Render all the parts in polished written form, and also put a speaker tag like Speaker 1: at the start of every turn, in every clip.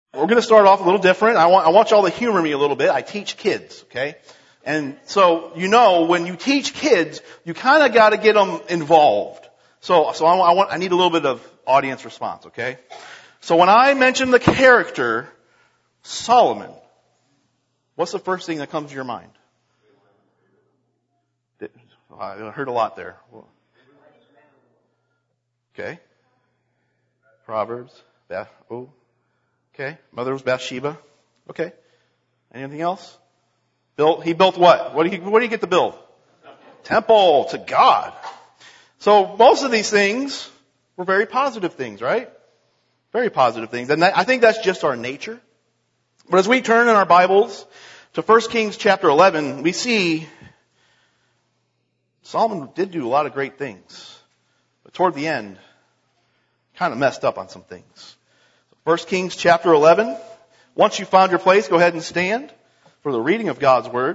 Speaker 1: We're going to start off a little different. I want y'all to humor me a little bit. I teach kids, okay? And so, when you teach kids, you kind of got to get them involved. So I need a little bit of audience response, okay? So when I mention the character Solomon, what's the first thing that comes to your mind? I heard a lot there. Okay. Proverbs. Okay. Mother was Bathsheba. Okay. Anything else? He built what? What do you get to build? Temple to God. So most of these things were very positive things, right? Very positive things. And I think that's just our nature. But as we turn in our Bibles to 1 Kings chapter 11, we see Solomon did do a lot of great things. But toward the end, kind of messed up on some things. 1 Kings chapter 11. Once you found your place, go ahead and stand for the reading of God's Word.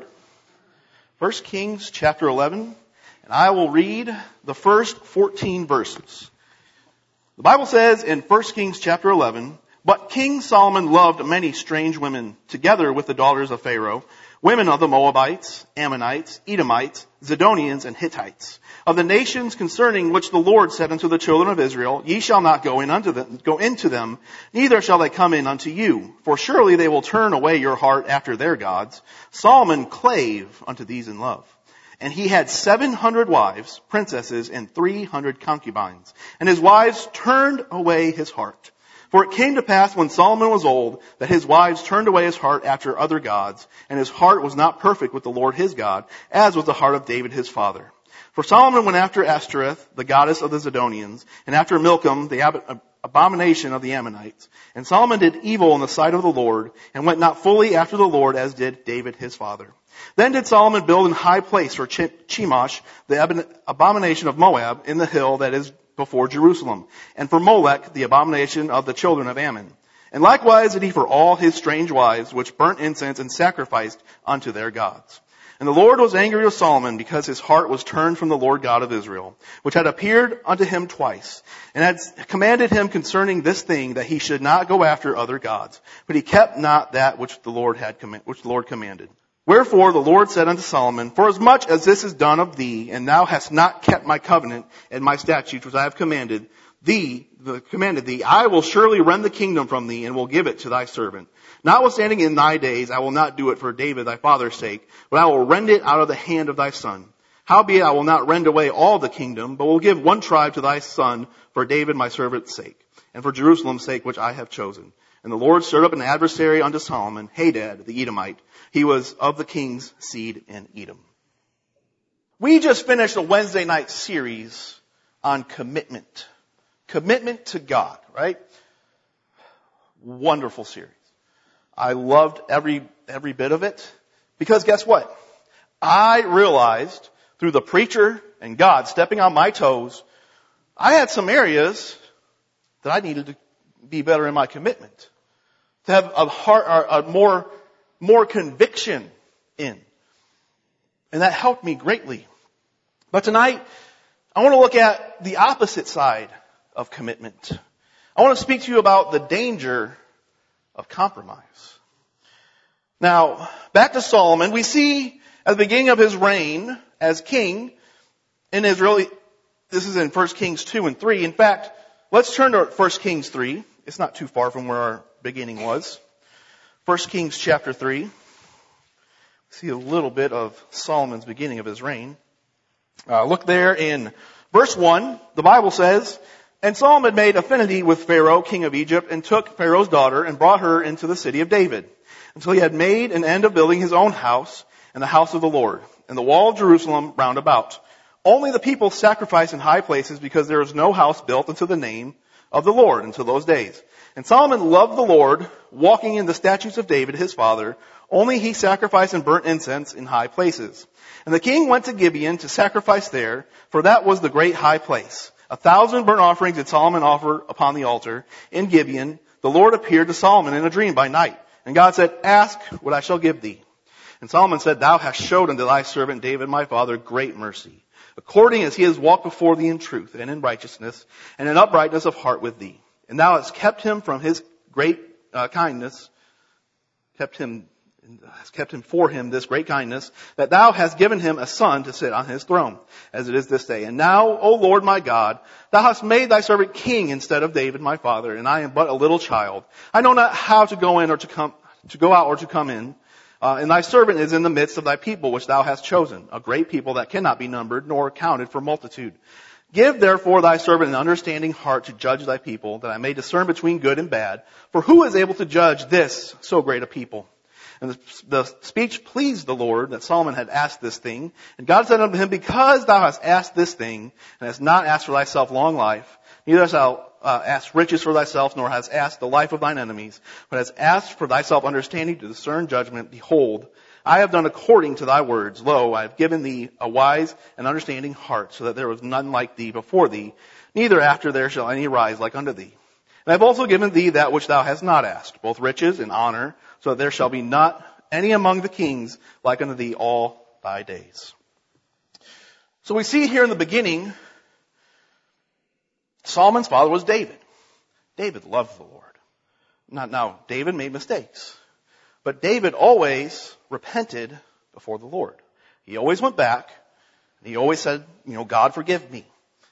Speaker 1: 1 Kings chapter 11. And I will read the first 14 verses. The Bible says in 1 Kings chapter 11, "But King Solomon loved many strange women, together with the daughters of Pharaoh, women of the Moabites, Ammonites, Edomites, Zidonians, and Hittites, of the nations concerning which the Lord said unto the children of Israel, Ye shall not go into them, neither shall they come in unto you, for surely they will turn away your heart after their gods. Solomon clave unto these in love. And he had 700 wives, princesses, and 300 concubines. And his wives turned away his heart. For it came to pass when Solomon was old, that his wives turned away his heart after other gods, and his heart was not perfect with the Lord his God, as was the heart of David his father. For Solomon went after Ashtoreth, the goddess of the Zidonians, and after Milcom, the abomination of the Ammonites. And Solomon did evil in the sight of the Lord, and went not fully after the Lord, as did David his father. Then did Solomon build an high place for Chemosh, the abomination of Moab, in the hill that is before Jerusalem, and for Molech, the abomination of the children of Ammon. And likewise did he for all his strange wives, which burnt incense and sacrificed unto their gods. And the Lord was angry with Solomon, because his heart was turned from the Lord God of Israel, which had appeared unto him twice, and had commanded him concerning this thing, that he should not go after other gods. But he kept not that which the Lord commanded. Wherefore the Lord said unto Solomon, Forasmuch as this is done of thee, and thou hast not kept my covenant and my statutes which I have commanded thee, I will surely rend the kingdom from thee, and will give it to thy servant. Notwithstanding in thy days I will not do it for David thy father's sake, but I will rend it out of the hand of thy son. Howbeit I will not rend away all the kingdom, but will give one tribe to thy son for David my servant's sake, and for Jerusalem's sake which I have chosen. And the Lord stirred up an adversary unto Solomon, Hadad the Edomite. He was of the king's seed in Edom." We just finished a Wednesday night series on commitment. Commitment to God, right? Wonderful series. I loved every bit of it. Because guess what? I realized through the preacher and God stepping on my toes, I had some areas that I needed to be better in my commitment. To have a heart, a more conviction in. And that helped me greatly. But tonight, I want to look at the opposite side of commitment. I want to speak to you about the danger of compromise. Now, back to Solomon, we see at the beginning of his reign as king in Israel, this is in 1 Kings 2 and 3. In fact, let's turn to 1 Kings 3. It's not too far from where our beginning was. 1 Kings chapter 3. See a little bit of Solomon's beginning of his reign. Look there in verse 1. The Bible says, "And Solomon made affinity with Pharaoh, king of Egypt, and took Pharaoh's daughter and brought her into the city of David, until he had made an end of building his own house and the house of the Lord, and the wall of Jerusalem round about. Only the people sacrificed in high places, because there was no house built unto the name of the Lord until those days. And Solomon loved the Lord, walking in the statutes of David his father. Only he sacrificed and burnt incense in high places. And the king went to Gibeon to sacrifice there, for that was the great high place. 1,000 burnt offerings did Solomon offer upon the altar in Gibeon. The Lord appeared to Solomon in a dream by night. And God said, Ask what I shall give thee. And Solomon said, Thou hast showed unto thy servant David my father great mercy, according as he has walked before thee in truth and in righteousness and in uprightness of heart with thee. And thou hast kept him from his great kindness, has kept him for him this great kindness, that thou hast given him a son to sit on his throne, as it is this day. And now, O Lord my God, thou hast made thy servant king instead of David my father, and I am but a little child. I know not how to go in or to go out or to come in. And thy servant is in the midst of thy people, which thou hast chosen, a great people that cannot be numbered nor counted for multitude. Give therefore thy servant an understanding heart to judge thy people, that I may discern between good and bad. For who is able to judge this so great a people? And the speech pleased the Lord that Solomon had asked this thing. And God said unto him, because thou hast asked this thing, and hast not asked for thyself long life, neither hast thou asked riches for thyself, nor hast asked the life of thine enemies, but hast asked for thyself understanding to discern judgment, behold, I have done according to thy words. Lo, I have given thee a wise and understanding heart, so that there was none like thee before thee, neither after there shall any rise like unto thee. And I have also given thee that which thou hast not asked, both riches and honor, so that there shall be not any among the kings like unto thee all thy days. So we see here in the beginning, Solomon's father was David. David loved the Lord. Now, David made mistakes. But David always repented before the Lord. He always went back. And he always said, God forgive me.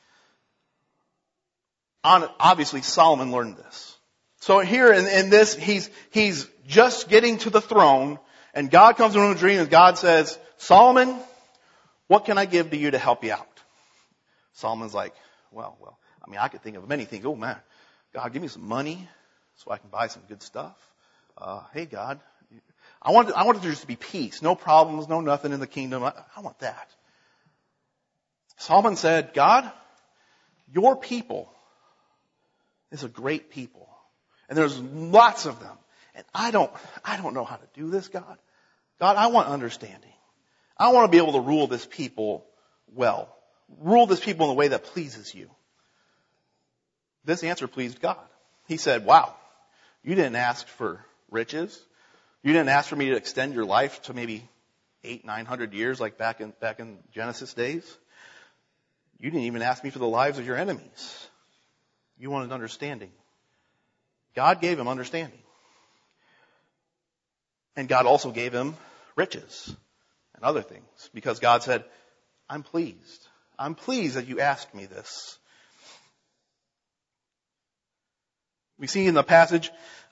Speaker 1: Obviously, Solomon learned this. So here in this, he's just getting to the throne, and God comes into a dream, and God says, Solomon, what can I give to you to help you out? Solomon's like, well, I could think of many things. Oh man, God, give me some money so I can buy some good stuff. Hey God, I want there just to be peace, no problems, no nothing in the kingdom. I want that. Solomon said, God, your people is a great people. And there's lots of them. And I don't know how to do this, God. God, I want understanding. I want to be able to rule this people well. Rule this people in a way that pleases you. This answer pleased God. He said, wow, you didn't ask for riches. You didn't ask for me to extend your life to maybe 800-900 years like back in Genesis days. You didn't even ask me for the lives of your enemies. You wanted understanding. God gave him understanding. And God also gave him riches and other things, because God said, I'm pleased. I'm pleased that you asked me this. We see in the passage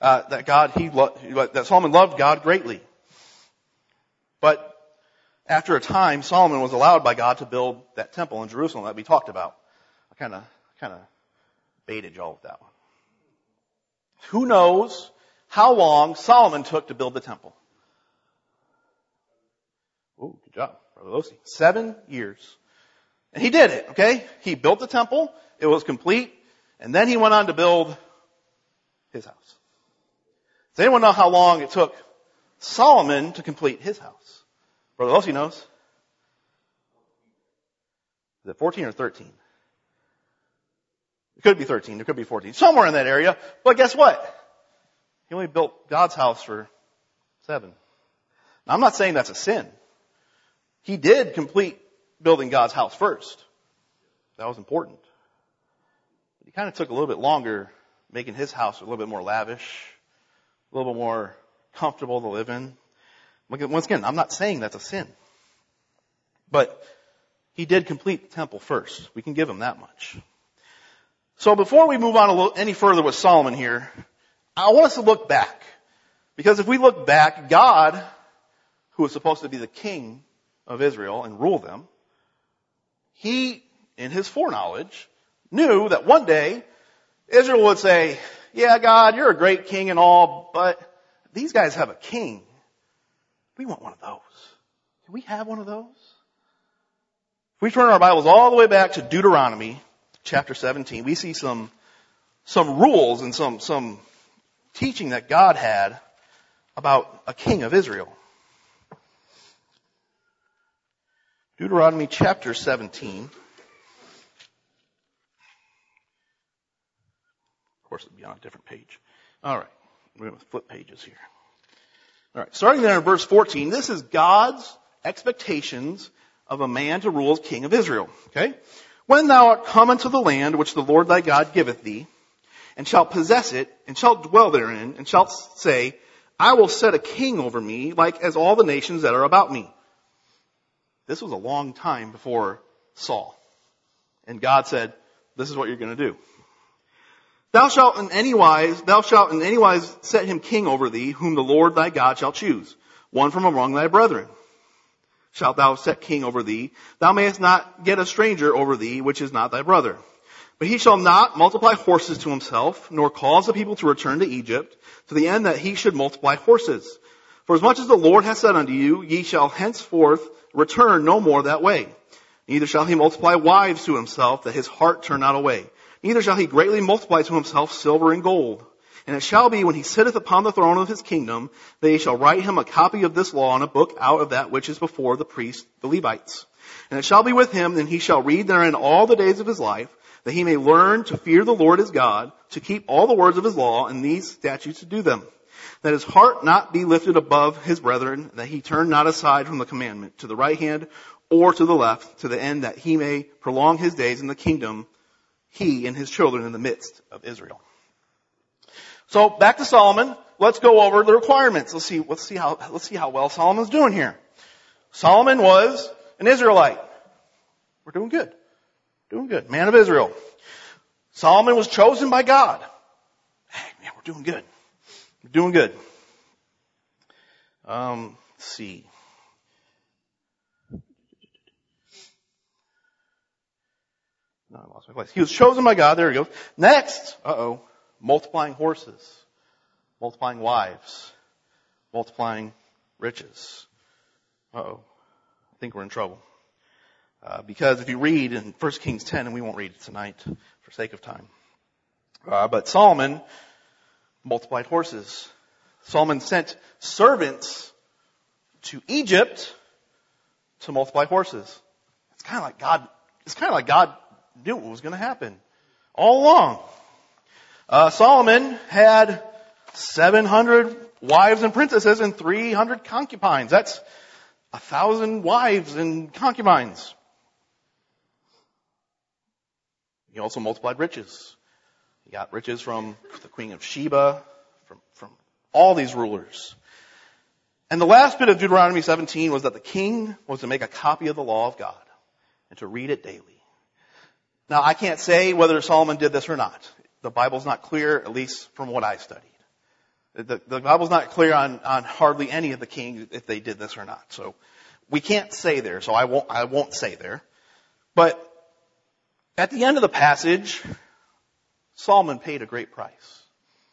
Speaker 1: that Solomon loved God greatly. But after a time, Solomon was allowed by God to build that temple in Jerusalem that we talked about. I kind of baited y'all with that one. Who knows how long Solomon took to build the temple? Oh, good job, Brother Losi. 7 years. And he did it, okay? He built the temple. It was complete. And then he went on to build his house. Does anyone know how long it took Solomon to complete his house? Brother Losi knows. Is it 14 or 13? It could be 13. It could be 14. Somewhere in that area. But guess what? He only built God's house for 7. Now, I'm not saying that's a sin. He did complete building God's house first. That was important. But he kind of took a little bit longer making his house a little bit more lavish, a little bit more comfortable to live in. Once again, I'm not saying that's a sin. But he did complete the temple first. We can give him that much. So before we move on any further with Solomon here, I want us to look back. Because if we look back, God, who was supposed to be the king of Israel and rule them, he, in his foreknowledge, knew that one day Israel would say, yeah, God, you're a great king and all, but these guys have a king. We want one of those. Can we have one of those? If we turn our Bibles all the way back to Deuteronomy chapter 17, we see some rules and some teaching that God had about a king of Israel. Deuteronomy chapter 17. Of course, it'll be on a different page. All right. We're going to flip pages here. All right. Starting there in verse 14, this is God's expectations of a man to rule as king of Israel. Okay? When thou art come unto the land which the Lord thy God giveth thee, and shalt possess it, and shalt dwell therein, and shalt say, I will set a king over me, like as all the nations that are about me. This was a long time before Saul. And God said, this is what you're going to do. Thou shalt in any wise set him king over thee, whom the Lord thy God shall choose, one from among thy brethren. Shalt thou set king over thee? Thou mayest not get a stranger over thee, which is not thy brother. But he shall not multiply horses to himself, nor cause the people to return to Egypt, to the end that he should multiply horses. For as much as the Lord hath said unto you, ye shall henceforth return no more that way. Neither shall he multiply wives to himself, that his heart turn not away. Neither shall he greatly multiply to himself silver and gold. And it shall be, when he sitteth upon the throne of his kingdom, that he shall write him a copy of this law in a book out of that which is before the priests, the Levites. And it shall be with him, and he shall read therein all the days of his life, that he may learn to fear the Lord his God, to keep all the words of his law and these statutes to do them. That his heart not be lifted above his brethren, that he turn not aside from the commandment, to the right hand or to the left, to the end that he may prolong his days in the kingdom, he and his children in the midst of Israel. So back to Solomon. Let's go over the requirements. Let's see how well Solomon's doing here. Solomon was an Israelite. We're doing good. Doing good. Man of Israel. Solomon was chosen by God. Hey, man, we're doing good. We're doing good. Let's see. No, I lost my place. He was chosen by God. There we go. Next, multiplying horses, multiplying wives, multiplying riches. I think we're in trouble. Because if you read in 1 Kings 10, and we won't read it tonight for sake of time, but Solomon multiplied horses. Solomon sent servants to Egypt to multiply horses. It's kind of like God knew what was going to happen all along. Solomon had 700 wives and princesses and 300 concubines. That's 1,000 wives and concubines. He also multiplied riches. He got riches from the Queen of Sheba, from all these rulers. And the last bit of Deuteronomy 17 was that the king was to make a copy of the law of God and to read it daily. Now, I can't say whether Solomon did this or not. The Bible's not clear, at least from what I studied. The Bible's not clear on hardly any of the kings if they did this or not. So we can't say there, so I won't say there. But at the end of the passage, Solomon paid a great price.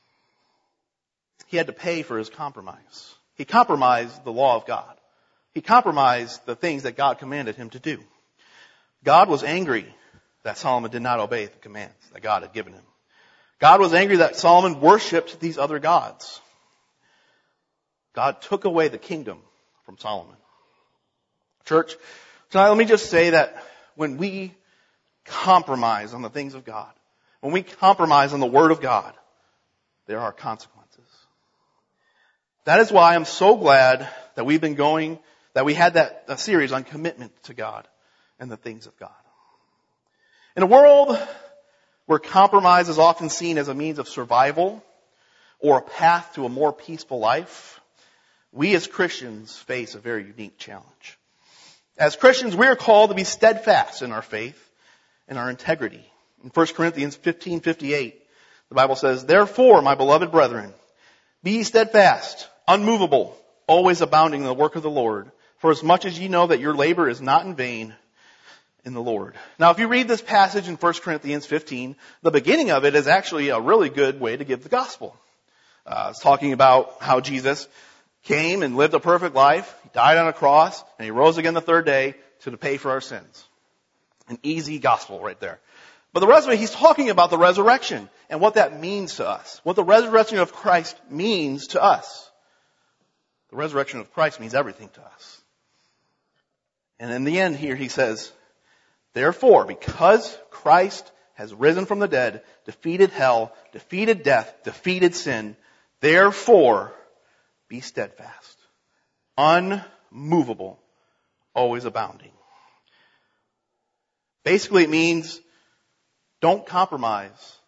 Speaker 1: He had to pay for his compromise. He compromised the law of God. He compromised the things that God commanded him to do. God was angry that Solomon did not obey the commands that God had given him. God was angry that Solomon worshipped these other gods. God took away the kingdom from Solomon. Church, tonight let me just say that when we compromise on the things of God, when we compromise on the Word of God, there are consequences. That is why I'm so glad that we had that series on commitment to God and the things of God. In a world where compromise is often seen as a means of survival or a path to a more peaceful life, we as Christians face a very unique challenge. As Christians, we are called to be steadfast in our faith and our integrity. In 1 Corinthians 15:58, the Bible says, "Therefore, my beloved brethren, be ye steadfast, unmovable, always abounding in the work of the Lord, for as much as ye know that your labor is not in vain in the Lord." Now, if you read this passage in 1 Corinthians 15, the beginning of it is actually a really good way to give the gospel. It's talking about how Jesus came and lived a perfect life. He died on a cross, and he rose again the third day to pay for our sins. An easy gospel right there. But the rest of it, he's talking about the resurrection and what that means to us. What the resurrection of Christ means to us. The resurrection of Christ means everything to us. And in the end here, he says, "Therefore, because Christ has risen from the dead, defeated hell, defeated death, defeated sin, therefore, be steadfast, unmovable, always abounding." Basically, it means don't compromise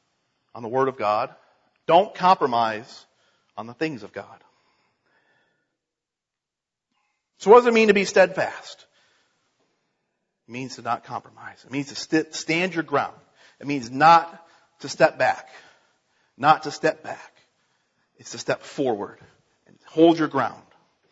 Speaker 1: on the Word of God. Don't compromise on the things of God. So what does it mean to be steadfast? It means to not compromise. It means to stand your ground. It means not to step back. Not to step back. It's to step forward and hold your ground.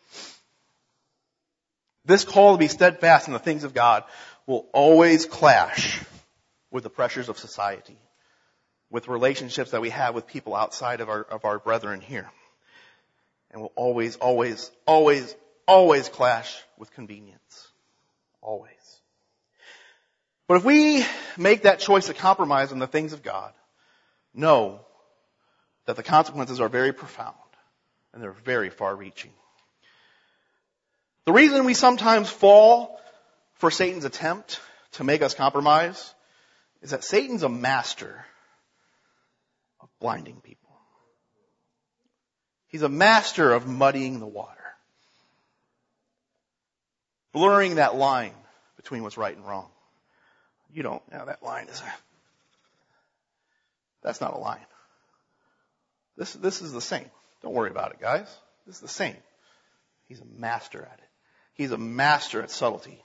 Speaker 1: This call to be steadfast in the things of God will always clash with the pressures of society, with relationships that we have with people outside of our brethren here. And will always clash with convenience. Always. But if we make that choice to compromise on the things of God, know that the consequences are very profound and they're very far-reaching. The reason we sometimes fall for Satan's attempt to make us compromise is that Satan's a master of blinding people. He's a master of muddying the water. Blurring that line between what's right and wrong. That line that's not a line. This is the same. Don't worry about it, guys. This is the same. He's a master at it. He's a master at subtlety.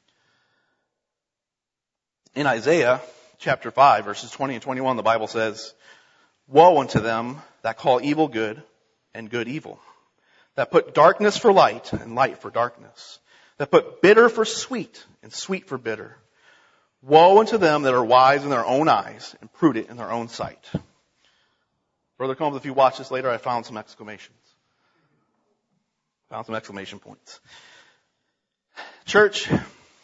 Speaker 1: In Isaiah chapter 5, verses 20 and 21, the Bible says, "Woe unto them that call evil good and good evil, that put darkness for light and light for darkness, that put bitter for sweet and sweet for bitter. Woe unto them that are wise in their own eyes and prudent in their own sight." Brother Combs, if you watch this later, I found some exclamations. Found some exclamation points. Church,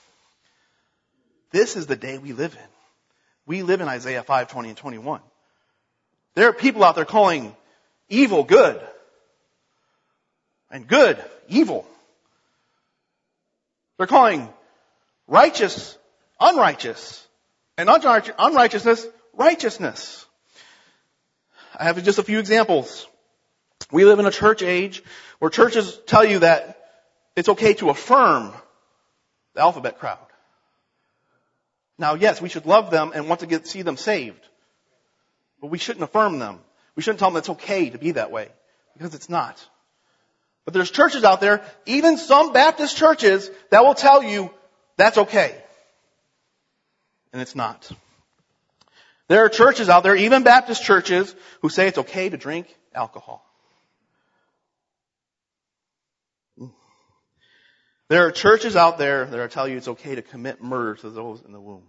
Speaker 1: this is the day we live in. We live in Isaiah 5, 20 and 21. There are people out there calling evil good and good evil. They're calling righteous unrighteous and unrighteousness righteousness. I have just a few examples. We live in a church age where churches tell you that it's okay to affirm the alphabet crowd. Now, yes, we should love them and want to see them saved. But we shouldn't affirm them. We shouldn't tell them it's okay to be that way. Because it's not. But there's churches out there, even some Baptist churches, that will tell you that's okay. And it's not. There are churches out there, even Baptist churches, who say it's okay to drink alcohol. There are churches out there that are telling you it's okay to commit murder to those in the womb.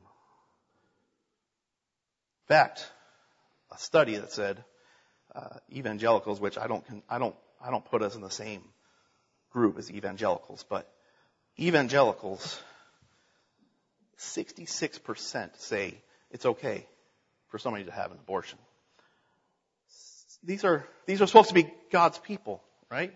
Speaker 1: In fact, a study that said evangelicals, which I don't put us in the same group as evangelicals, but evangelicals, 66% say it's okay for somebody to have an abortion. These are supposed to be God's people, right?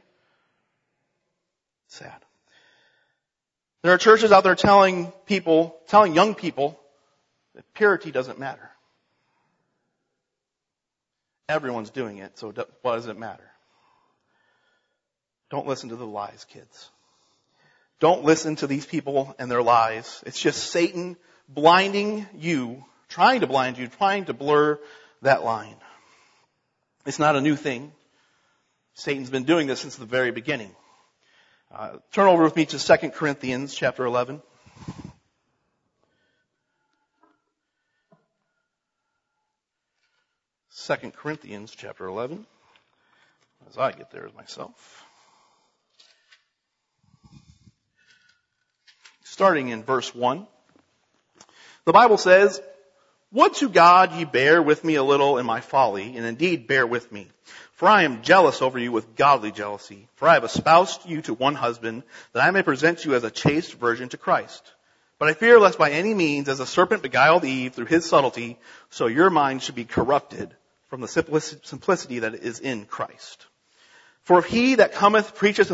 Speaker 1: Sad. There are churches out there telling young people that purity doesn't matter. Everyone's doing it, so what does it matter? Don't listen to the lies, kids. Don't listen to these people and their lies. It's just Satan blinding you, trying to blind you, trying to blur that line. It's not a new thing. Satan's been doing this since the very beginning. Turn over with me to 2 Corinthians chapter 11. Second Corinthians chapter 11. As I get there myself. Starting in verse 1. The Bible says, "Would to God ye bear with me a little in my folly, and indeed bear with me. For I am jealous over you with godly jealousy. For I have espoused you to one husband, that I may present you as a chaste virgin to Christ. But I fear lest by any means, as the serpent beguiled Eve through his subtlety, so your mind should be corrupted from the simplicity that is in Christ. For if he that cometh preacheth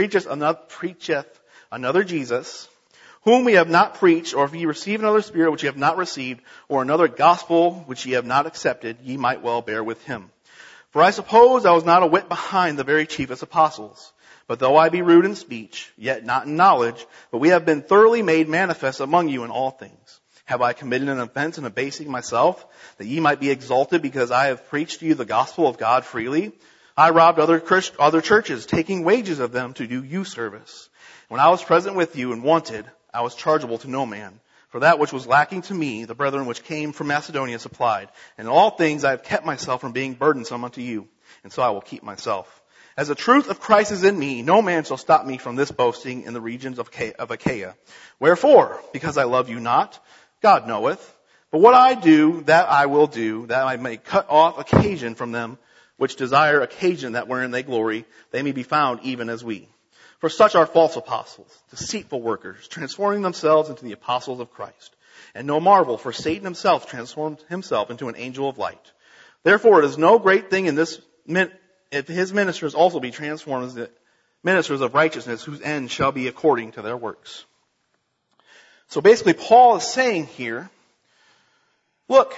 Speaker 1: another Jesus, whom we have not preached, or if ye receive another spirit which ye have not received, or another gospel which ye have not accepted, ye might well bear with him. For I suppose I was not a whit behind the very chiefest apostles. But though I be rude in speech, yet not in knowledge, but we have been thoroughly made manifest among you in all things. Have I committed an offense in abasing myself, that ye might be exalted because I have preached to you the gospel of God freely? I robbed other churches, taking wages of them to do you service. When I was present with you and wanted, I was chargeable to no man. For that which was lacking to me, the brethren which came from Macedonia supplied. And in all things I have kept myself from being burdensome unto you, and so I will keep myself. As the truth of Christ is in me, no man shall stop me from this boasting in the regions of Achaia. Wherefore? Because I love you not? God knoweth. But what I do, that I will do, that I may cut off occasion from them which desire occasion that wherein they glory, they may be found even as we. For such are false apostles, deceitful workers, transforming themselves into the apostles of Christ. And no marvel, for Satan himself transformed himself into an angel of light. Therefore it is no great thing in this if his ministers also be transformed as the ministers of righteousness, whose end shall be according to their works. So basically Paul is saying here, look,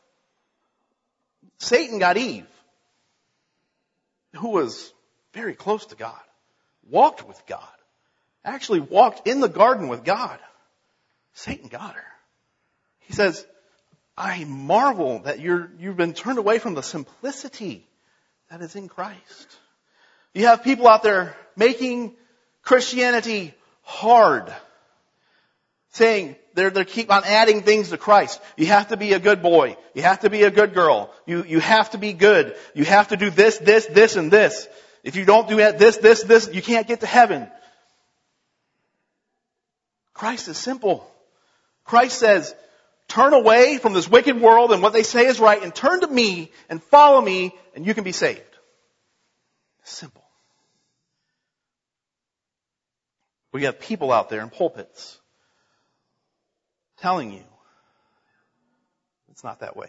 Speaker 1: Satan got Eve, who was very close to God, walked with God, actually walked in the garden with God. Satan got her. He says, I marvel that you've been turned away from the simplicity that is in Christ. You have people out there making Christianity hard, saying they keep on adding things to Christ. You have to be a good boy. You have to be a good girl. You have to be good. You have to do this, and this. If you don't do this, you can't get to heaven. Christ is simple. Christ says, turn away from this wicked world and what they say is right and turn to me and follow me and you can be saved. Simple. We have people out there in pulpits telling you it's not that way.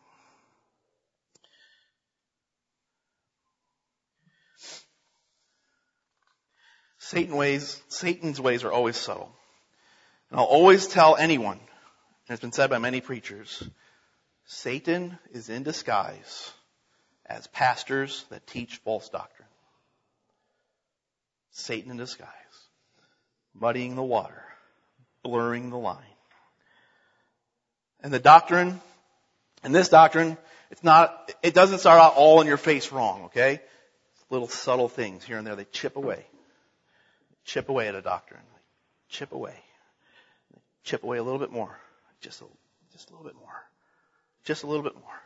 Speaker 1: Satan's ways are always subtle. And I'll always tell anyone, and it's been said by many preachers, Satan is in disguise as pastors that teach false doctrine. Satan in disguise. Muddying the water. Blurring the line. And the doctrine, and this doctrine, it doesn't start out all in your face wrong, okay? It's little subtle things here and there. They chip away. Chip away at a doctrine. Chip away. Chip away a little bit more. Just a little bit more. Just a little bit more.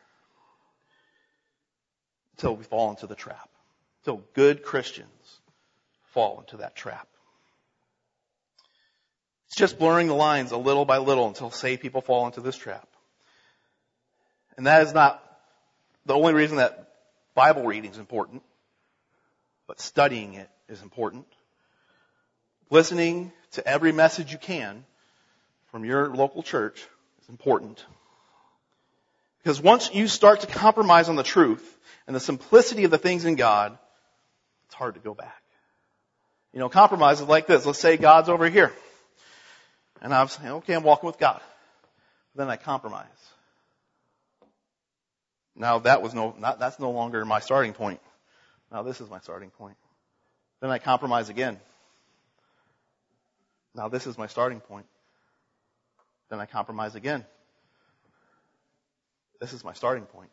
Speaker 1: Until we fall into the trap. Until good Christians fall into that trap. It's just blurring the lines a little by little until saved people fall into this trap. And that is not the only reason that Bible reading is important, but studying it is important. Listening to every message you can from your local church is important. Because once you start to compromise on the truth and the simplicity of the things in God, it's hard to go back. Compromise is like this. Let's say God's over here. And I'm saying, okay, I'm walking with God. Then I compromise. Now that's no longer my starting point. Now this is my starting point. Then I compromise again. Now this is my starting point. Then I compromise again. This is my starting point.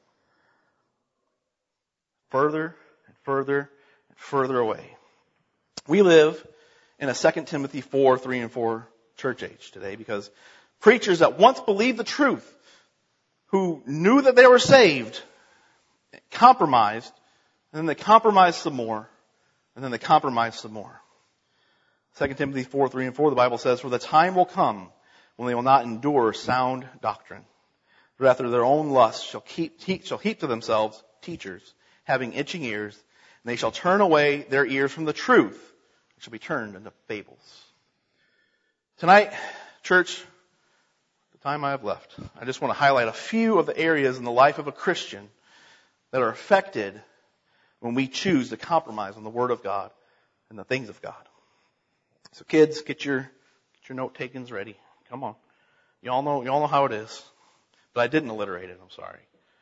Speaker 1: Further and further and further away. We live in a 2 Timothy 4, 3 and 4 church age today because preachers that once believed the truth, who knew that they were saved, compromised, and then they compromised some more, and then they compromised some more. 2 Timothy 4, 3 and 4, the Bible says, for the time will come when they will not endure sound doctrine. But after their own lusts shall heap to themselves teachers, having itching ears, and they shall turn away their ears from the truth, and shall be turned into fables. Tonight, church, the time I have left, I just want to highlight a few of the areas in the life of a Christian that are affected when we choose to compromise on the Word of God and the things of God. So kids, get your note-takings ready. Come on. You all know how it is. But I didn't alliterate it, I'm sorry.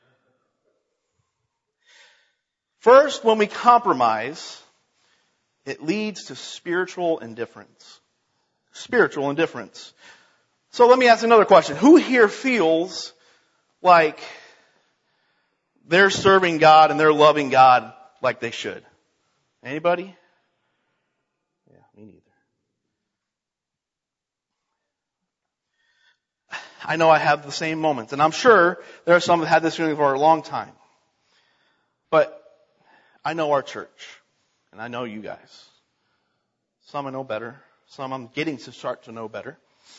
Speaker 1: First, when we compromise, it leads to spiritual indifference. Spiritual indifference. So let me ask another question. Who here feels like they're serving God and they're loving God like they should? Anybody? Yeah, me neither. I know I have the same moments, and I'm sure there are some that had this feeling for a long time. But I know our church, and I know you guys. Some I know better. Some I'm getting to start to know better.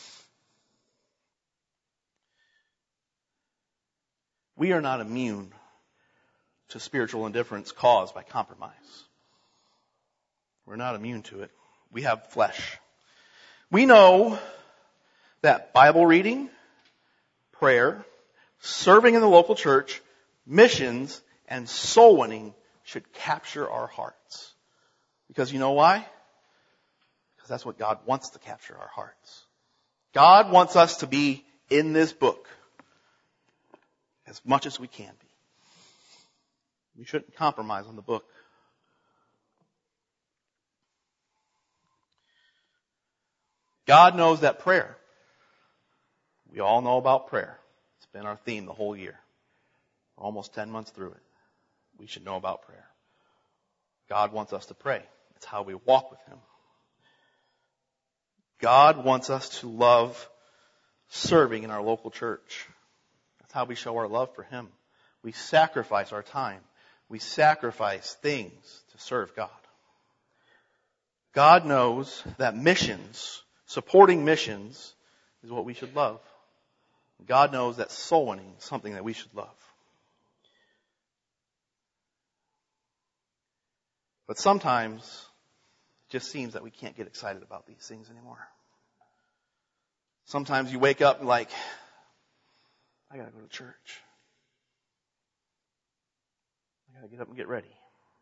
Speaker 1: We are not immune to spiritual indifference caused by compromise. We're not immune to it. We have flesh. We know that Bible reading, prayer, serving in the local church, missions, and soul winning should capture our hearts. Because you know why? Because that's what God wants to capture our hearts. God wants us to be in this book as much as we can be. We shouldn't compromise on the book. God knows that prayer. We all know about prayer. It's been our theme the whole year. We're almost 10 months through it. We should know about prayer. God wants us to pray. It's how we walk with Him. God wants us to love serving in our local church. That's how we show our love for Him. We sacrifice our time. We sacrifice things to serve God. God knows that missions, supporting missions, is what we should love. God knows that soul winning is something that we should love. But sometimes it just seems that we can't get excited about these things anymore. Sometimes you wake up and like, I gotta go to church. I gotta get up and get ready.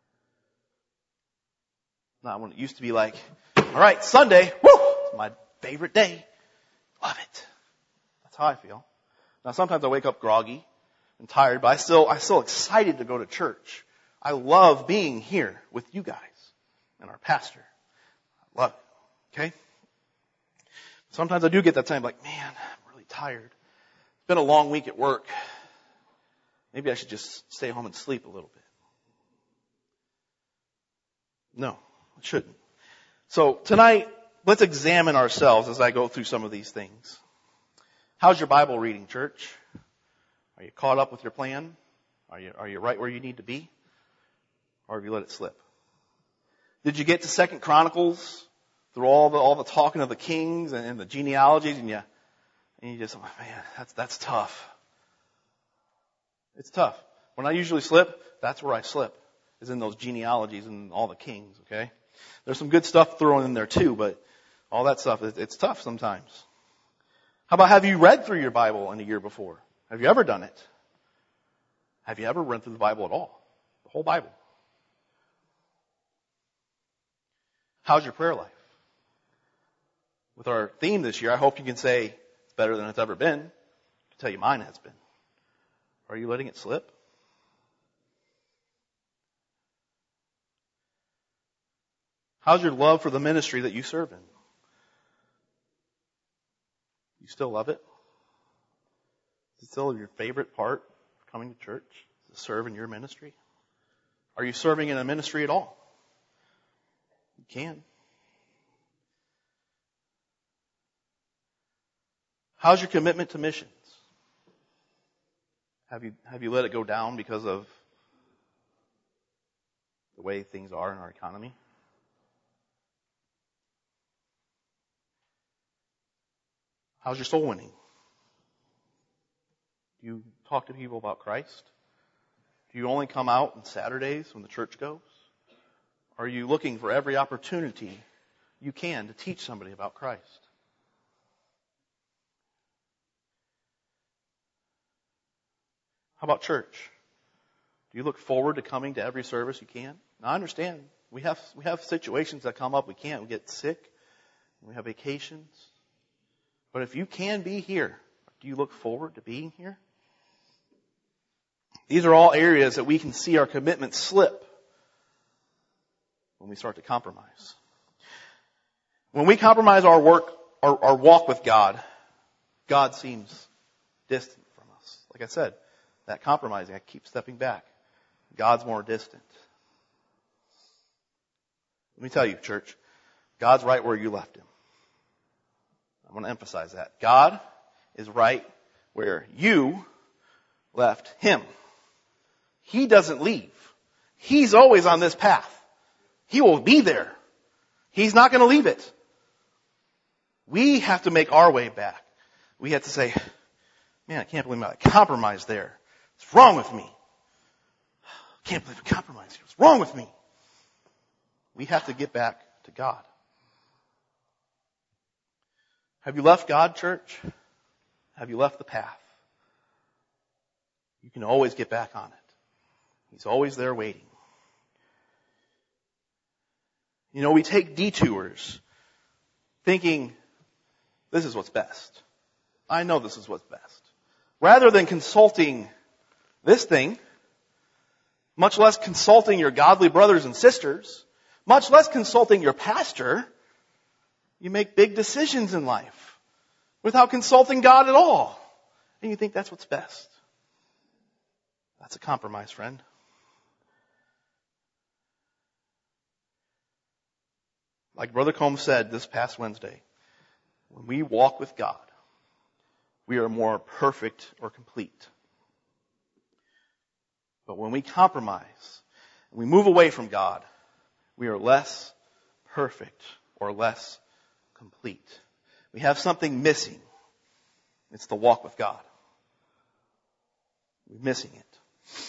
Speaker 1: Not when it used to be like, all right, Sunday, woo, it's my favorite day. Love it. That's how I feel. Now sometimes I wake up groggy and tired, but I'm still excited to go to church. I love being here with you guys and our pastor. I love it. Okay? Sometimes I do get that time like, man, I'm really tired. It's been a long week at work. Maybe I should just stay home and sleep a little bit. No, I shouldn't. So tonight, let's examine ourselves as I go through some of these things. How's your Bible reading, church? Are you caught up with your plan? Are you right where you need to be? Or have you let it slip? Did you get to 2 Chronicles through all the talking of the kings and the genealogies and you just, oh man, that's tough. It's tough. When I usually slip, that's where I slip, is in those genealogies and all the kings, okay? There's some good stuff thrown in there too, but all that stuff, it's tough sometimes. How about, have you read through your Bible in a year before? Have you ever done it? Have you ever read through the Bible at all? The whole Bible? How's your prayer life? With our theme this year, I hope you can say it's better than it's ever been. I can tell you mine has been. Are you letting it slip? How's your love for the ministry that you serve in? You still love it? Is it still your favorite part of coming to church? To serve in your ministry? Are you serving in a ministry at all? You can. How's your commitment to missions? Have you let it go down because of the way things are in our economy? How's your soul winning? Do you talk to people about Christ? Do you only come out on Saturdays when the church goes? Are you looking for every opportunity you can to teach somebody about Christ? How about church? Do you look forward to coming to every service you can? Now, I understand we have situations that come up. We can't. We get sick. We have vacations. But if you can be here, do you look forward to being here? These are all areas that we can see our commitment slip when we start to compromise. When we compromise our walk with God, God seems distant from us. Like I said, that compromising, I keep stepping back. God's more distant. Let me tell you, church, God's right where you left him. I want to emphasize that. God is right where you left him. He doesn't leave. He's always on this path. He will be there. He's not going to leave it. We have to make our way back. We have to say, man, I can't believe I compromised there. What's wrong with me? I can't believe I compromised here. What's wrong with me? We have to get back to God. Have you left God, church? Have you left the path? You can always get back on it. He's always there waiting. You know, we take detours thinking this is what's best. I know this is what's best. Rather than consulting this thing, much less consulting your godly brothers and sisters, much less consulting your pastor, you make big decisions in life without consulting God at all. And you think that's what's best. That's a compromise, friend. Like Brother Combs said this past Wednesday, when we walk with God, we are more perfect or complete. But when we compromise, and we move away from God, we are less perfect or less complete. We have something missing. It's the walk with God. We're missing it.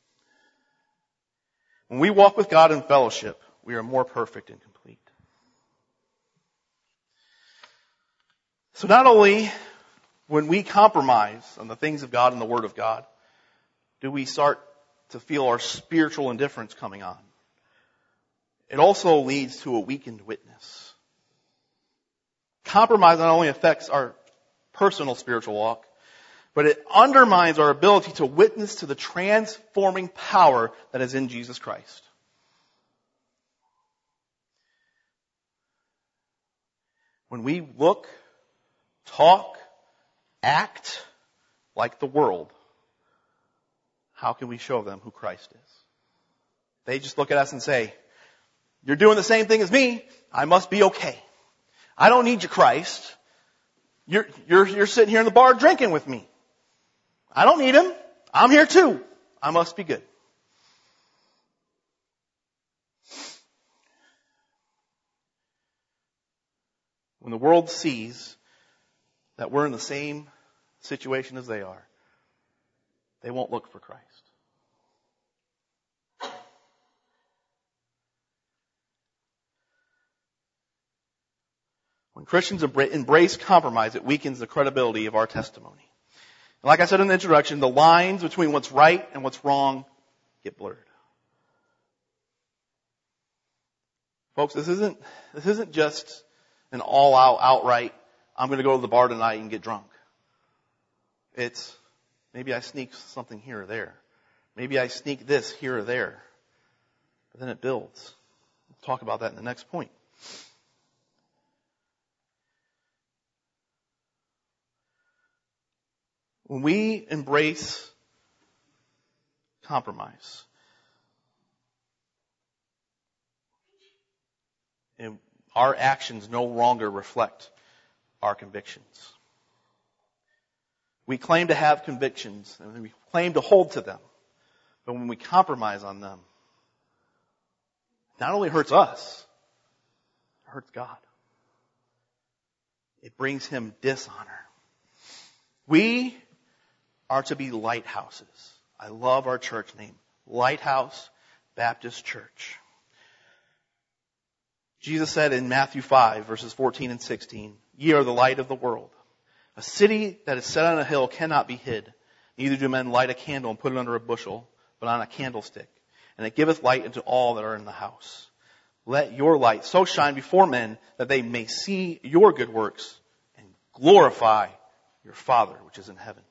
Speaker 1: When we walk with God in fellowship, we are more perfect and complete. So not only when we compromise on the things of God and the Word of God, do we start to feel our spiritual indifference coming on. It also leads to a weakened witness. Compromise not only affects our personal spiritual walk, but it undermines our ability to witness to the transforming power that is in Jesus Christ. When we look, talk, act like the world, how can we show them who Christ is? They just look at us and say, you're doing the same thing as me, I must be okay. I don't need your Christ. You're sitting here in the bar drinking with me. I don't need him. I'm here too. I must be good. When the world sees that we're in the same situation as they are, they won't look for Christ. When Christians embrace compromise, it weakens the credibility of our testimony. And like I said in the introduction, the lines between what's right and what's wrong get blurred. Folks, this isn't just an all-out, outright, I'm going to go to the bar tonight and get drunk. It's, maybe I sneak something here or there. Maybe I sneak this here or there. But then it builds. We'll talk about that in the next point. When we embrace compromise, and our actions no longer reflect our convictions. We claim to have convictions, and we claim to hold to them. But when we compromise on them, it not only hurts us, it hurts God. It brings him dishonor. We are to be lighthouses. I love our church name, Lighthouse Baptist Church. Jesus said in Matthew 5, verses 14 and 16, ye are the light of the world. A city that is set on a hill cannot be hid. Neither do men light a candle and put it under a bushel, but on a candlestick. And it giveth light unto all that are in the house. Let your light so shine before men that they may see your good works and glorify your Father which is in heaven.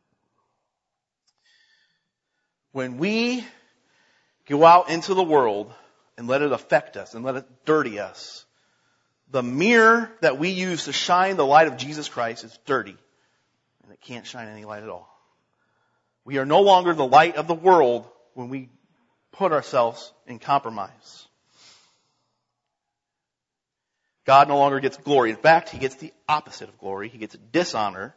Speaker 1: When we go out into the world and let it affect us and let it dirty us, the mirror that we use to shine the light of Jesus Christ is dirty and it can't shine any light at all. We are no longer the light of the world when we put ourselves in compromise. God no longer gets glory. In fact, He gets the opposite of glory. He gets dishonor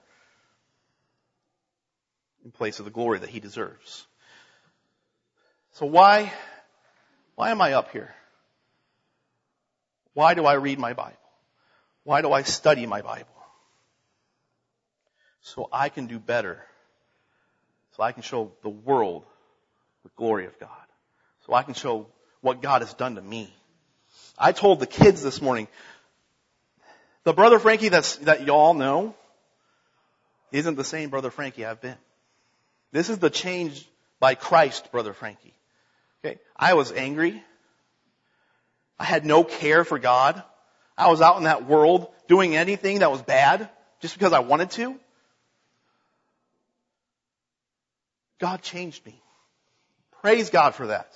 Speaker 1: in place of the glory that He deserves. So why am I up here? Why do I read my Bible? Why do I study my Bible? So I can do better. So I can show the world the glory of God. So I can show what God has done to me. I told the kids this morning, the Brother Frankie that you all know isn't the same Brother Frankie I've been. This is the changed by Christ Brother Frankie. Okay, I was angry. I had no care for God. I was out in that world doing anything that was bad just because I wanted to. God changed me. Praise God for that.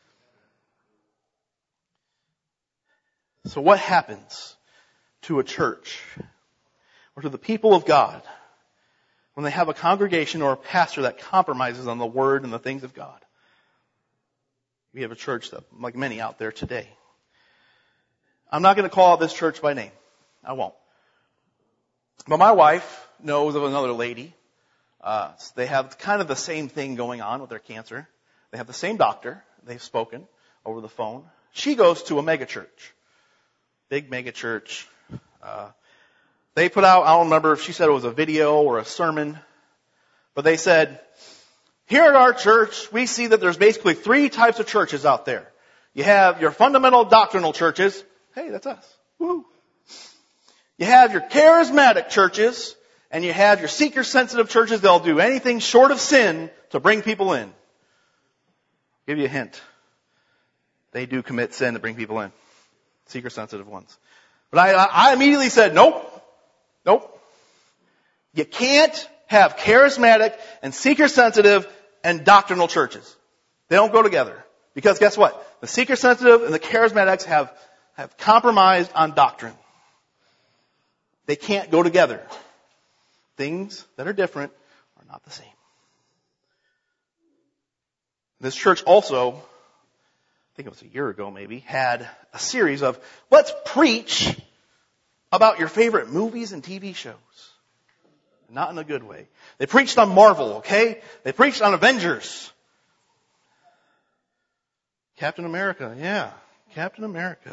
Speaker 1: So what happens to a church or to the people of God when they have a congregation or a pastor that compromises on the Word and the things of God? We have a church that, like many out there today. I'm not going to call out this church by name. I won't. But my wife knows of another lady. They have kind of the same thing going on with their cancer. They have the same doctor. They've spoken over the phone. She goes to a mega church. Big mega church. They put out, I don't remember if she said it was a video or a sermon, but they said, here at our church, we see that there's basically 3 types of churches out there. You have your fundamental doctrinal churches. Hey, that's us. Woo. You have your charismatic churches, and you have your seeker-sensitive churches. They'll do anything short of sin to bring people in. I'll give you a hint. They do commit sin to bring people in. Seeker-sensitive ones. But I immediately said, nope. You can't have charismatic and seeker-sensitive and doctrinal churches. They don't go together. Because guess what? The seeker-sensitive and the charismatics have compromised on doctrine. They can't go together. Things that are different are not the same. This church also, I think it was a year ago maybe, had a series of, let's preach about your favorite movies and TV shows. Not in a good way. They preached on Marvel, okay? They preached on Avengers. Captain America, yeah. Captain America.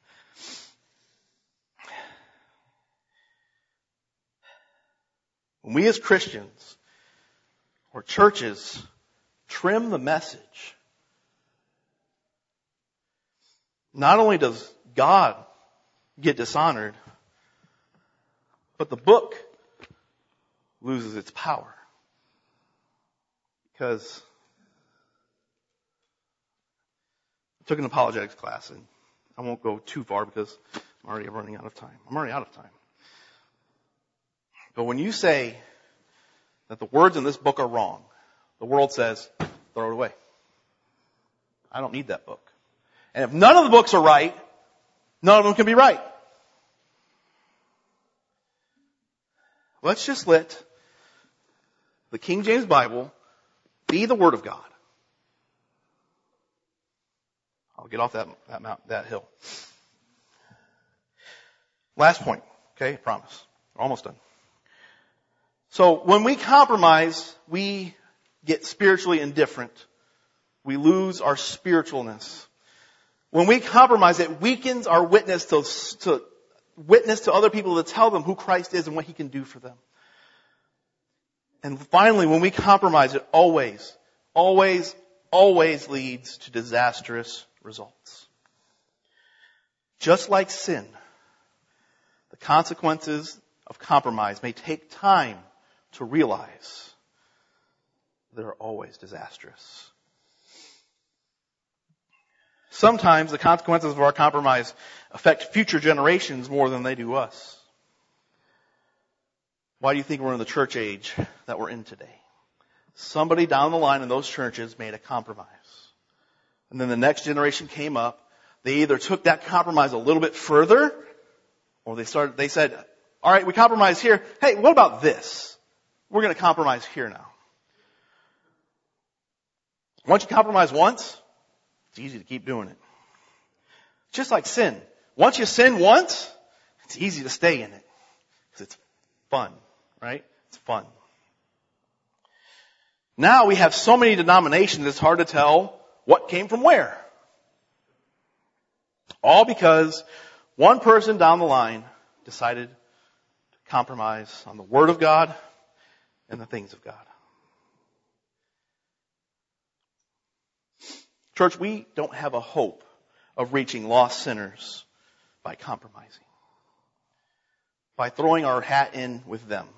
Speaker 1: When we as Christians or churches trim the message, not only does God get dishonored, but the book loses its power. Because I took an apologetics class, and I won't go too far because I'm already running out of time. But when you say that the words in this book are wrong, the world says, throw it away. I don't need that book. And if none of the books are right, none of them can be right. Let's just let the King James Bible be the Word of God. I'll get off that hill. Last point. Okay, I promise. We're almost done. So when we compromise, we get spiritually indifferent. We lose our spiritualness. When we compromise, it weakens our witness to witness to other people, to tell them who Christ is and what He can do for them. And finally, when we compromise, it always leads to disastrous results. Just like sin, the consequences of compromise may take time to realize. They're always disastrous. Sometimes the consequences of our compromise affect future generations more than they do us. Why do you think we're in the church age that we're in today? Somebody down the line in those churches made a compromise. And then the next generation came up. They either took that compromise a little bit further, or they said, all right, we compromised here. Hey, what about this? We're going to compromise here now. Once you compromise once, it's easy to keep doing it. Just like sin. Once you sin once, it's easy to stay in it. Because it's fun, right? It's fun. Now we have so many denominations, it's hard to tell what came from where. All because one person down the line decided to compromise on the Word of God and the things of God. Church, we don't have a hope of reaching lost sinners by compromising, by throwing our hat in with them.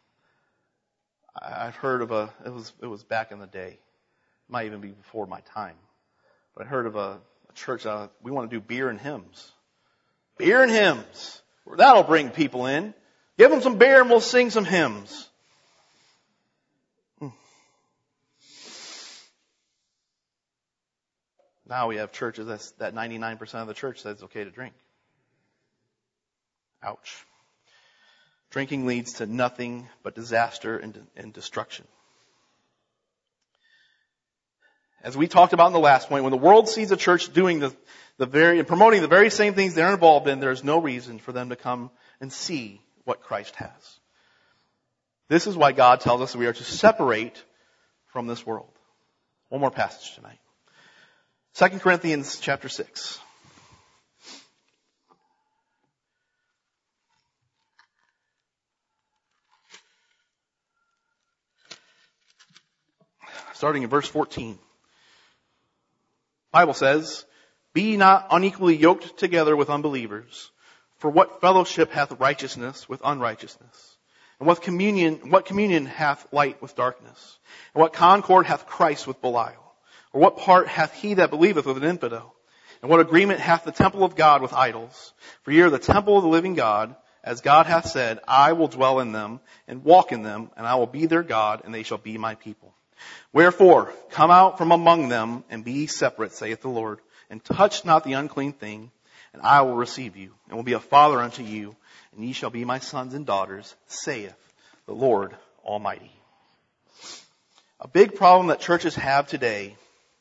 Speaker 1: I've heard of it was back in the day. It might even be before my time. But I heard of a church, we want to do beer and hymns. Beer and hymns. That'll bring people in. Give them some beer and we'll sing some hymns. Now we have churches that 99% of the church says it's okay to drink. Ouch. Drinking leads to nothing but disaster and destruction. As we talked about in the last point, when the world sees a church doing and promoting the very same things they're involved in, there's no reason for them to come and see what Christ has. This is why God tells us we are to separate from this world. One more passage tonight. 2 Corinthians chapter 6. Starting in verse 14. The Bible says, "Be ye not unequally yoked together with unbelievers. For what fellowship hath righteousness with unrighteousness? And what communion hath light with darkness? And what concord hath Christ with Belial? Or what part hath he that believeth with an infidel? And what agreement hath the temple of God with idols? For ye are the temple of the living God, as God hath said, I will dwell in them, and walk in them, and I will be their God, and they shall be my people. Wherefore, come out from among them, and be ye separate, saith the Lord, and touch not the unclean thing, and I will receive you, and will be a father unto you, and ye shall be my sons and daughters, saith the Lord Almighty." A big problem that churches have today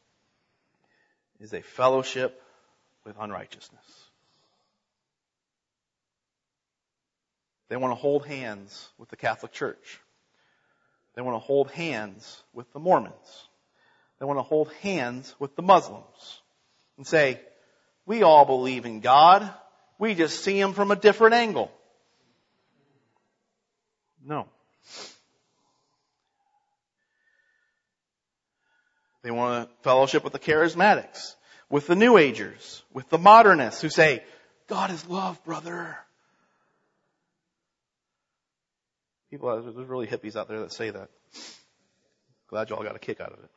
Speaker 1: is a fellowship with unrighteousness. They want to hold hands with the Catholic Church. They want to hold hands with the Mormons. They want to hold hands with the Muslims and say, we all believe in God. We just see Him from a different angle. No. They want to fellowship with the charismatics, with the New Agers, with the modernists who say, God is love, brother. There's really hippies out there that say that. Glad y'all got a kick out of it.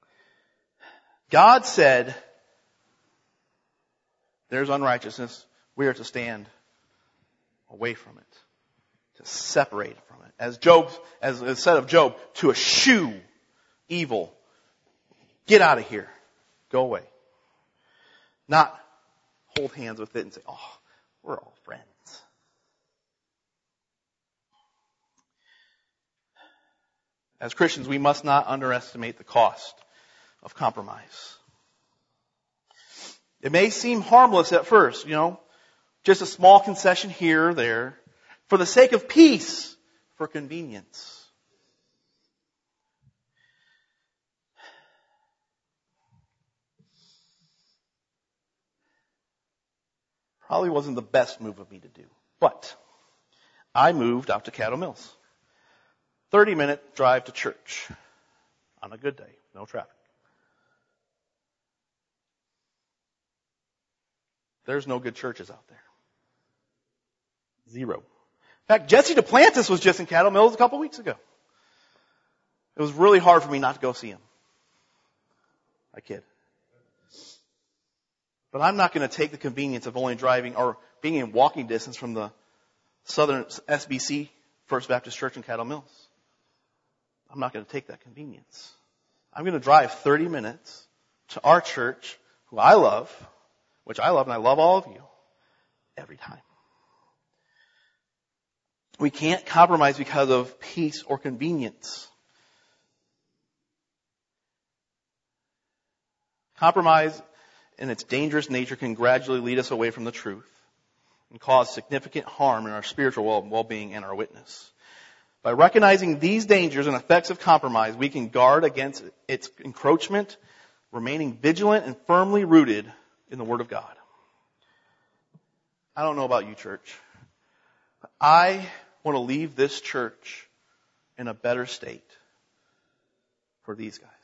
Speaker 1: God said, there's unrighteousness. We are to stand away from it, to separate from it. As it said of Job, to eschew evil. Get out of here. Go away. Not hold hands with it and say, oh, we're all friends. As Christians, we must not underestimate the cost of compromise. It may seem harmless at first, just a small concession here or there, for the sake of peace, for convenience. Probably wasn't the best move of me to do, but I moved out to Caddo Mills. 30-minute drive to church on a good day, no traffic. There's no good churches out there. Zero. In fact, Jesse Duplantis was just in Caddo Mills a couple weeks ago. It was really hard for me not to go see him. I kid. But I'm not going to take the convenience of only driving or being in walking distance from the Southern SBC, First Baptist Church in Caddo Mills. I'm not going to take that convenience. I'm going to drive 30 minutes to our church, who I love, which I love, and I love all of you, every time. We can't compromise because of peace or convenience. Compromise in its dangerous nature can gradually lead us away from the truth and cause significant harm in our spiritual well-being and our witness. By recognizing these dangers and effects of compromise, we can guard against its encroachment, remaining vigilant and firmly rooted in the Word of God. I don't know about you, church. I want to leave this church in a better state for these guys.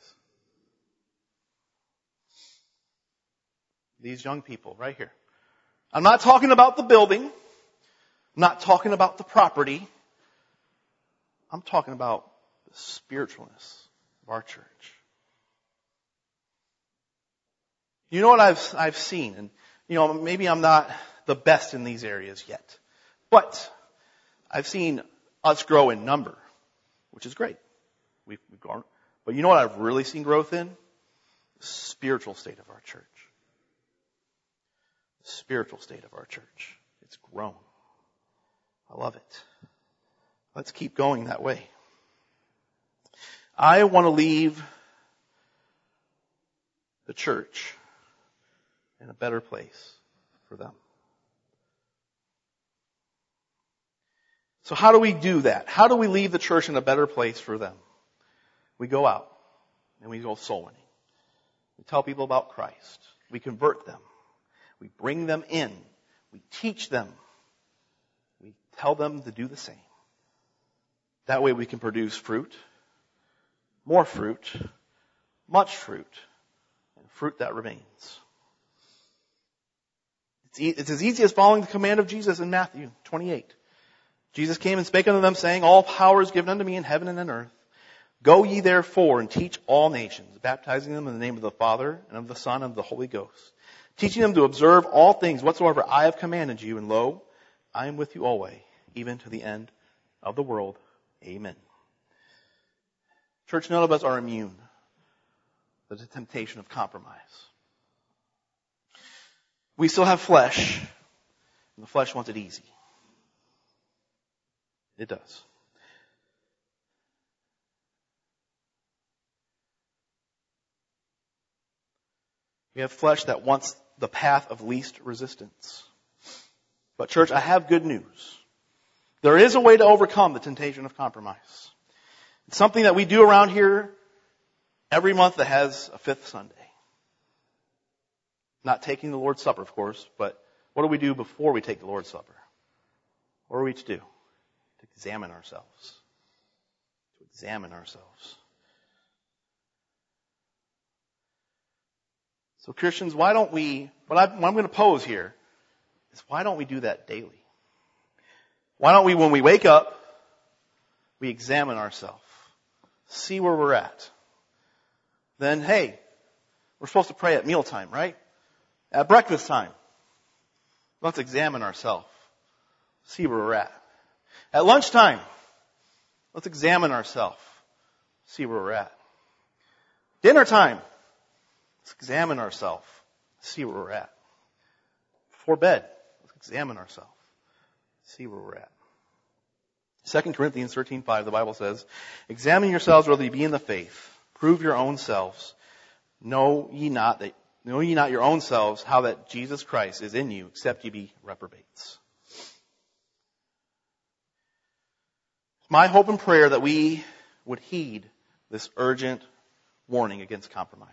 Speaker 1: These young people right here. I'm not talking about the building. I'm not talking about the property. I'm talking about the spiritualness of our church. You know what I've seen, and maybe I'm not the best in these areas yet, but I've seen us grow in number, which is great. We've grown. But you know what I've really seen growth in? The spiritual state of our church. The spiritual state of our church. It's grown. I love it. Let's keep going that way. I want to leave the church in a better place for them. So how do we do that? How do we leave the church in a better place for them? We go out and we go soul winning. We tell people about Christ. We convert them. We bring them in. We teach them. We tell them to do the same. That way we can produce fruit, more fruit, much fruit, and fruit that remains. It's as easy as following the command of Jesus in Matthew 28. Jesus came and spake unto them, saying, All power is given unto me in heaven and in earth. Go ye therefore and teach all nations, baptizing them in the name of the Father and of the Son and of the Holy Ghost, teaching them to observe all things whatsoever I have commanded you, and lo, I am with you always, even to the end of the world. Amen. Church, none of us are immune to the temptation of compromise. We still have flesh, and the flesh wants it easy. It does. We have flesh that wants the path of least resistance. But church, I have good news. There is a way to overcome the temptation of compromise. It's something that we do around here every month that has a fifth Sunday. Not taking the Lord's Supper, of course, but what do we do before we take the Lord's Supper? What are we to do? To examine ourselves. To examine ourselves. So Christians, why don't we, what I'm going to pose here is why don't we do that daily? Why don't we, when we wake up, we examine ourselves, see where we're at. Then, hey, we're supposed to pray at mealtime, right? At breakfast time. Let's examine ourselves, see where we're at. At lunchtime, let's examine ourselves, see where we're at. Dinner time, let's examine ourselves, see where we're at. Before bed, let's examine ourselves, see where we're at. 2 Corinthians 13:5, the Bible says, Examine yourselves whether ye be in the faith. Prove your own selves. Know ye not your own selves how that Jesus Christ is in you, except ye be reprobates. My hope and prayer that we would heed this urgent warning against compromise.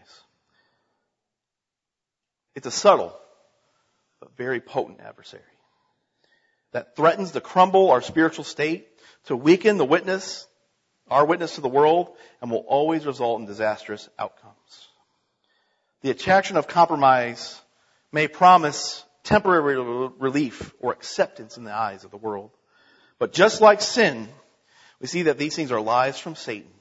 Speaker 1: It's a subtle but very potent adversary that threatens to crumble our spiritual state, to weaken the witness, our witness to the world, and will always result in disastrous outcomes. The attraction of compromise may promise temporary relief or acceptance in the eyes of the world. But just like sin, we see that these things are lies from Satan.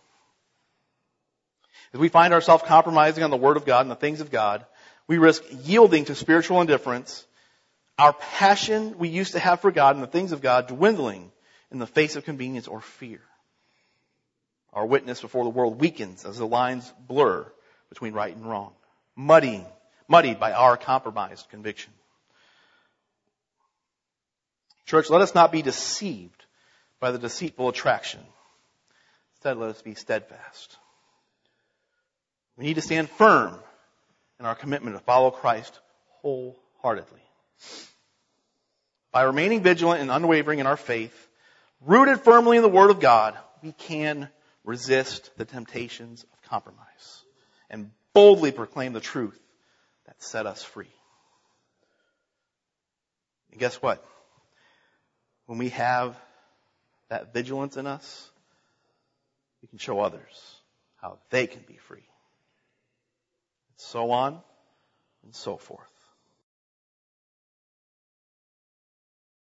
Speaker 1: As we find ourselves compromising on the Word of God and the things of God, we risk yielding to spiritual indifference, our passion we used to have for God and the things of God dwindling in the face of convenience or fear. Our witness before the world weakens as the lines blur between right and wrong, muddied by our compromised conviction. Church, let us not be deceived by the deceitful attraction. Instead, let us be steadfast. We need to stand firm in our commitment to follow Christ wholeheartedly. By remaining vigilant and unwavering in our faith, rooted firmly in the Word of God, we can resist the temptations of compromise and boldly proclaim the truth that set us free. And guess what? When we have that vigilance in us, we can show others how they can be free. And so on and so forth.